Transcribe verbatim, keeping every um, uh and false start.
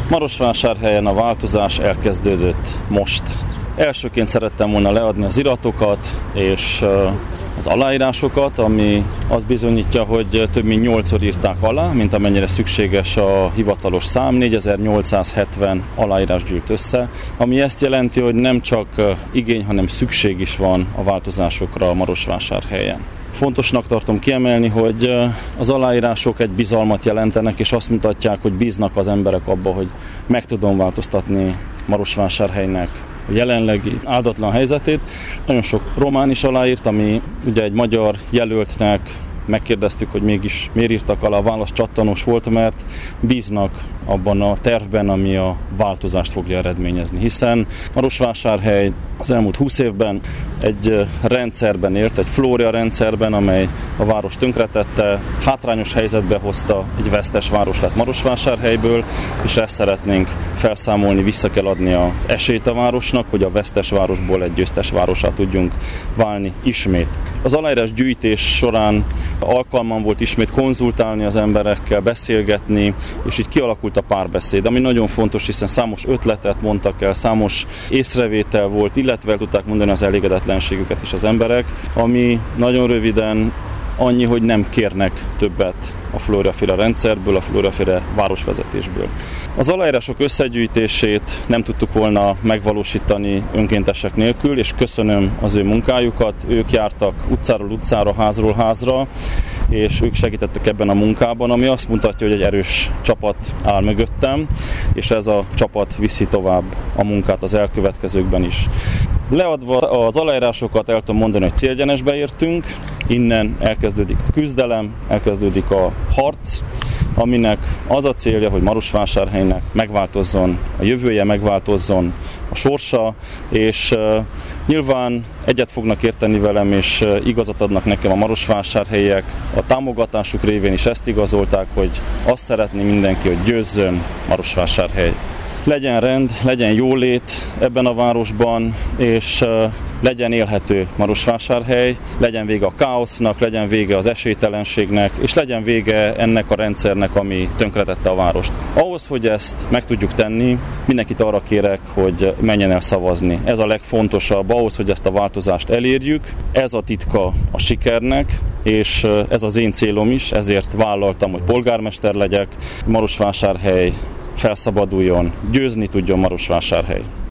Marosvásárhelyen a változás elkezdődött most. Elsőként szerettem volna leadni az iratokat és az aláírásokat, ami azt bizonyítja, hogy több mint nyolcszor írták alá, mint amennyire szükséges a hivatalos szám, négyezer-nyolcszázhetven aláírás gyűlt össze, ami ezt jelenti, hogy nem csak igény, hanem szükség is van a változásokra a Marosvásárhelyen. Fontosnak tartom kiemelni, hogy az aláírások egy bizalmat jelentenek, és azt mutatják, hogy bíznak az emberek abba, hogy meg tudom változtatni Marosvásárhelynek a jelenlegi áldatlan helyzetét. Nagyon sok román is aláírt, ami ugye egy magyar jelöltnek megkérdeztük, hogy mégis miért írtak alá, a válasz csattanós volt, mert bíznak abban a tervben, ami a változást fogja eredményezni. Hiszen Marosvásárhely az elmúlt húsz évben egy rendszerben élt, egy Flória rendszerben, amely a város tönkretette, hátrányos helyzetbe hozta, egy vesztes város lett Marosvásárhelyből, és ezt szeretnénk felszámolni, vissza kell adni az esélyt a városnak, hogy a vesztes városból egy győztes városá tudjunk válni ismét. Az aláírás gyűjtés során alkalmam volt ismét konzultálni az emberekkel, beszélgetni, és így kialakult a párbeszéd, ami nagyon fontos, hiszen számos ötletet mondtak el, számos észrevétel volt, illetve el tudták mondani az elégedetlenségüket is az emberek, ami nagyon röviden annyi, hogy nem kérnek többet a Flóriaféle rendszerből, a Flóriaféle városvezetésből. Az aláírások összegyűjtését nem tudtuk volna megvalósítani önkéntesek nélkül, és köszönöm az ő munkájukat. Ők jártak utcáról utcára, házról házra, és ők segítettek ebben a munkában, ami azt mutatja, hogy egy erős csapat áll mögöttem, és ez a csapat viszi tovább a munkát az elkövetkezőkben is. Leadva az aláírásokat el tudom mondani, hogy célegyenesbe értünk, innen elkezdődik a küzdelem, elkezdődik a harc, aminek az a célja, hogy Marosvásárhelynek megváltozzon a jövője, megváltozzon a sorsa, és uh, nyilván egyet fognak érteni velem, és uh, igazat adnak nekem a marosvásárhelyiek. A támogatásuk révén is ezt igazolták, hogy azt szeretné mindenki, hogy győzzön Marosvásárhely. Legyen rend, legyen jólét ebben a városban, és uh, legyen élhető Marosvásárhely, legyen vége a káosznak, legyen vége az esélytelenségnek, és legyen vége ennek a rendszernek, ami tönkretette a várost. Ahhoz, hogy ezt meg tudjuk tenni, mindenkit arra kérek, hogy menjen el szavazni. Ez a legfontosabb ahhoz, hogy ezt a változást elérjük. Ez a titka a sikernek, és uh, ez az én célom is, ezért vállaltam, hogy polgármester legyek. Marosvásárhely felszabaduljon, győzni tudjon Marosvásárhely.